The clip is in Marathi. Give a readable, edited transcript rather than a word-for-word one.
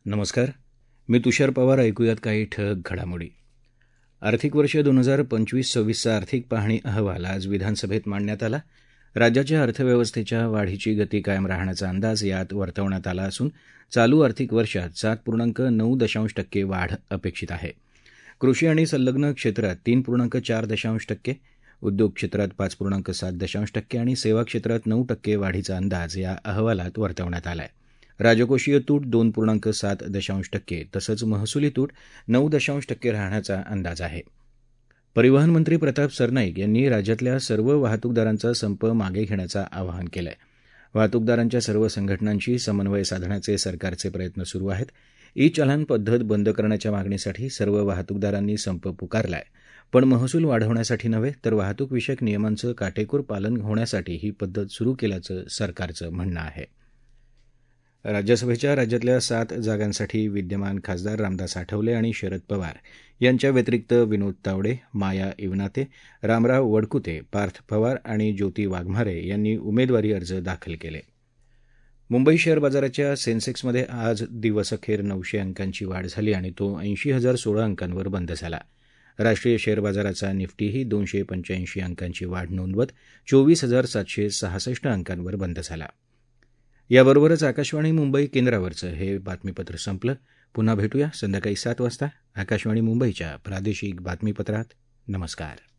नमस्कार. मी तुषार पवार. ऐकूयात काही ठळक घडामोडी. आर्थिक वर्ष 2025-26चा आर्थिक पाहणी अहवाल आज विधानसभेत मांडण्यात आला. राज्याच्या अर्थव्यवस्थेच्या वाढीची गती कायम राहण्याचा अंदाज यात वर्तवण्यात आला असून चालू आर्थिक वर्षात 7.9% वाढ अपेक्षित आहे. कृषी आणि संलग्न क्षेत्रात 3.4%, उद्योग क्षेत्रात 5.7% आणि सेवा क्षेत्रात 9% वाढीचा अंदाज या अहवालात वर्तवण्यात आला आहे. राजकोषीय तूट 2.7% तसंच महसुली तूट 9% राहण्याचा अंदाज आहे. परिवहन मंत्री प्रताप सरनाईक यांनी राज्यातल्या सर्व वाहतूकदारांचा संप मागे घेण्याचं आवाहन केलं आहे. वाहतूकदारांच्या सर्व संघटनांशी समन्वय साधण्याचे सरकारचे प्रयत्न सुरू आहेत. ई चलन पद्धत बंद करण्याच्या मागणीसाठी सर्व वाहतूकदारांनी संप पुकारला आहे. पण महसूल वाढवण्यासाठी नव्हे तर वाहतूकविषयक नियमांचं काटेकोर पालन होण्यासाठी ही पद्धत सुरू केल्याचं सरकारचं म्हणणं आहे. राज्यसभेच्या राज्यातल्या 7 जागांसाठी विद्यमान खासदार रामदास आठवले आणि शरद पवार यांच्या व्यतिरिक्त विनोद तावडे, माया इवनाते, रामराव वडकुते, पार्थ पवार आणि ज्योती वाघमारे यांनी उमेदवारी अर्ज दाखल केले. मुंबई शेअर बाजाराच्या सेन्सेक्समध्ये आज दिवसअखेर 900 अंकांची वाढ झाली आणि तो 80,016 अंकांवर बंद झाला. राष्ट्रीय शेअर बाजाराचा निफ्टीही 285 अंकांची वाढ नोंदवत 24,766 अंकांवर बंद झाला. याबरोबरच आकाशवाणी मुंबई केंद्रावरचं हे बातमीपत्र संपलं. पुन्हा भेटूया संध्याकाळी 7 वाजता आकाशवाणी मुंबईच्या प्रादेशिक बातमीपत्रात. नमस्कार.